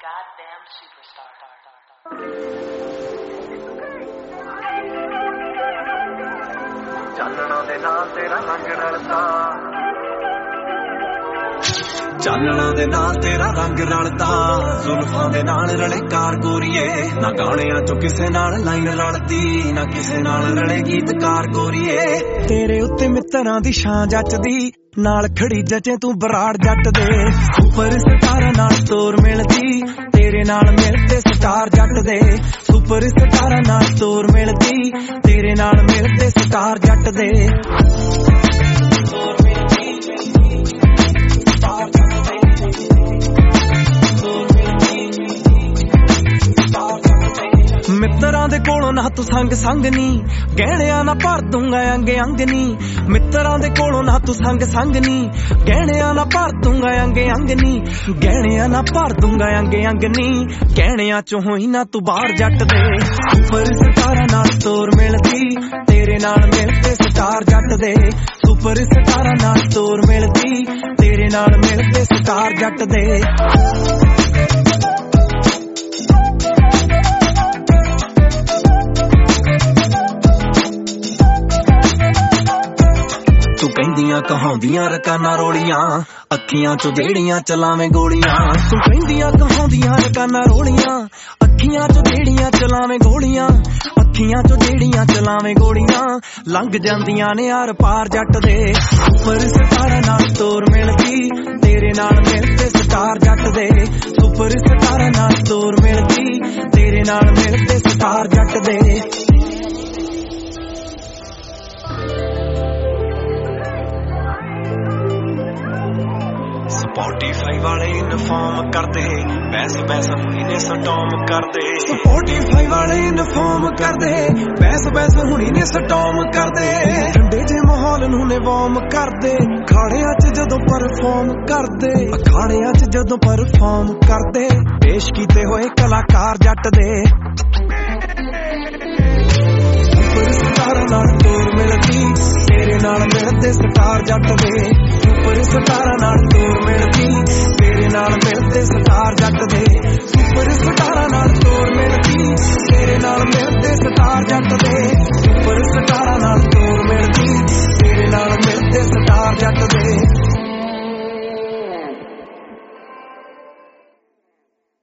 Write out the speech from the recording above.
goddamn superstar. ਚਾਨਣਾ ਦੇ ਨਾਲ ਤੇਰਾ ਰੰਗ ਰਲਦਾ, ਚਾਨਣਾ ਦੇ ਨਾਲ ਤੇਰਾ ਰੰਗ ਰਲਦਾ, ਜ਼ੁਲਫਾਂ ਦੇ ਨਾਲ ਰਲੇ ਕਾਰ ਗੋਰੀਏ, ਨਾ ਗਾਣਿਆਂ ਚੋਂ ਕਿਸੇ ਨਾਲ ਲਾਈਨ ਰਲਦੀ, ਨਾ ਕਿਸੇ ਨਾਲ ਰਲੇ ਗੀਤਕਾਰ ਗੋਰੀਏ। ਤੇਰੇ ਉੱਤੇ ਮਿੱਤਰਾਂ ਦੀ ਛਾਂ ਜੱਚਦੀ, ਨਾਲ ਖੜੀ ਜਚੇ ਤੂੰ ਬਰਾੜ ਜੱਟ ਦੇ, ਸੁਪਰ ਸਟਾਰਾਂ ਨਾਲ ਤੋਰ ਮਿਲਦੀ, ਤੇਰੇ ਨਾਲ ਮਿਲਦੇ ਸਟਾਰ ਜੱਟ ਦੇ, ਸੁਪਰ ਸਟਾਰਾਂ ਨਾਲ ਤੋਰ ਮਿਲਦੀ, ਤੇਰੇ ਨਾਲ ਮਿਲਦੇ ਸਟਾਰ ਜੱਟ ਦੇ। ਮਿੱਤਰਾਂ ਦੇ ਕੋਲੋਂ ਨਾ ਤੂੰ ਸੰਗ ਸੰਗ ਨੀ, ਗਹਿਣਿਆਂ ਨਾ ਭਰ ਦੂੰਗਾ ਅੰਗ ਅੰਗ ਨੀ, ਮਿੱਤਰਾਂ ਦੇ ਕੋਲੋਂ ਨਾ ਤੂੰ ਸੰਗ ਸੰਗ ਨੀ, ਗਹਿਣਿਆਂ ਨਾ ਭਰ ਦੂੰਗਾ ਅੰਗ ਅੰਗ ਨੀ, ਗਹਿਣਿਆਂ ਨਾ ਭਰ ਦੂੰਗਾ ਅੰਗ ਅੰਗ ਨੀ, ਗਹਿਣਿਆਂ ਚੋਂ ਹੋਈ ਨਾ ਤੂੰ ਬਾਹਰ ਜੱਟ ਦੇ, ਸੁਪਰ ਸਟਾਰਾਂ ਨਾਲ ਤੋਰ ਮਿਲਦੀ, ਤੇਰੇ ਨਾਲ ਮਿਲਦੇ ਸਟਾਰ ਜੱਟ ਦੇ, ਸੁਪਰ ਸਟਾਰਾਂ ਨਾਲ ਤੋਰ ਮਿਲਦੀ, ਤੇਰੇ ਨਾਲ ਮਿਲਦੇ ਸਟਾਰ ਜੱਟ ਦੇ। ਤੂੰ ਕਹਿੰਦੀਆਂ ਕਹਾਉਂਦੀਆਂ ਰਕਾਨਾ ਰੋਲੀਆਂ, ਅੱਖੀਆਂ ਚੋਂ ਜਿਹੜੀਆਂ ਚਲਾਵੇਂ ਗੋਲੀਆਂ, ਤੂੰ ਕਹਿੰਦੀਆਂ ਕਹਾਉਂਦੀਆਂ ਰਕਾਨਾ ਰੋਲੀਆਂ, ਅੱਖੀਆਂ ਚੋਂ ਜਿਹੜੀਆਂ ਚਲਾਵੇਂ ਗੋਲੀਆਂ, ਅੱਖੀਆਂ ਚੋਂ ਜਿਹੜੀਆਂ ਚਲਾਵੇਂ ਗੋਲੀਆਂ, ਲੰਘ ਜਾਂਦੀਆਂ ਨੇ ਆਰ ਪਾਰ ਜੱਟ ਦੇ, ਸੁਪਰ ਸਟਾਰਾਂ ਨਾਲ ਤੋਰ ਮਿਲਦੀ, ਤੇਰੇ ਨਾਲ ਮਿਲਦੇ ਸਟਾਰ ਜੱਟ ਦੇ, ਸੁਪਰ ਸਟਾਰਾਂ ਨਾਲ ਤੋਰ ਮਿਲਦੀ, ਤੇਰੇ ਨਾਲ ਮਿਲਦੇ ਸਟਾਰ ਜੱਟ ਦੇ। ਸਪੋਟੀਫਾਈ ਵਾਲੇ ਇਨਫਾਰਮ ਕਰਦੇ, ਪੈਸੇ ਪੈਸੇ ਹੁਣੀ ਨੇ ਸਟੋਮ ਕਰਦੇ, ਸਪੋਟੀਫਾਈ ਵਾਲੇ ਇਨਫਾਰਮ ਕਰਦੇ, ਪੈਸੇ ਪੈਸੇ ਹੁਣੀ ਨੇ ਸਟੋਮ ਕਰਦੇ, ਠੰਡੇ ਜੇ ਮਾਹੌਲ ਨੂੰ ਨੇ ਵਾਰਮ ਕਰਦੇ, ਅਖਾੜਿਆਂ 'ਚ ਜਦੋਂ ਪਰਫਾਰਮ ਕਰਦੇ, ਅਖਾੜਿਆਂ 'ਚ ਜਦੋਂ ਪਰਫਾਰਮ ਕਰਦੇ, ਪੇਸ਼ ਕੀਤੇ ਹੋਏ ਕਲਾਕਾਰ ਜੱਟ ਦੇ, ਸੁਪਰ ਸਟਾਰਾਂ ਨਾਲ ਤੋਰ ਮਿਲਦੀ, ਤੇਰੇ ਨਾਲ ਮਿਲਦੇ ਸਟਾਰ ਜੱਟ ਦੇ, ਸੁਪਰ ਸਟਾਰਾਂ ਨਾਲ ਤੋਰ ਮਿਲਦੀ, ਤੇਰੇ ਨਾਲ ਮਿਲਦੇ ਸਟਾਰ ਜੱਟ ਦੇ, ਸੁਪਰ ਸਟਾਰਾਂ ਨਾਲ ਤੋਰ ਮਿਲਦੀ, ਤੇਰੇ ਨਾਲ ਮਿਲਦੇ ਸਟਾਰ ਜੱਟ ਦੇ।